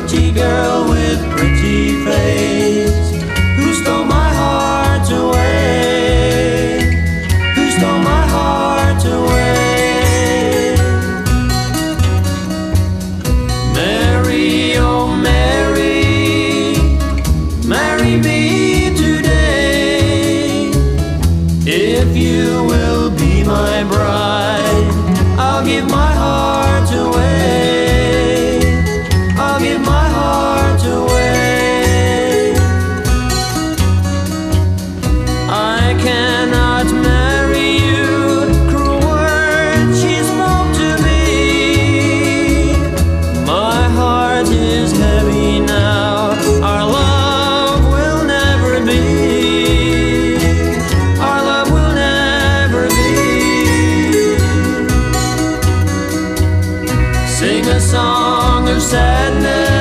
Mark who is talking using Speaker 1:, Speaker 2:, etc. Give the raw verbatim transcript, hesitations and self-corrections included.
Speaker 1: pretty girl with pretty face, who stole my heart away, who stole my heart away. Mary, oh Mary, marry me today. If you will be my bride, I'll give my heart away, I'll give my heart away. I cannot marry you, cruel words she spoke to me. My heart is heavy now, our love will never be, our love will never be. Sing a song of sadness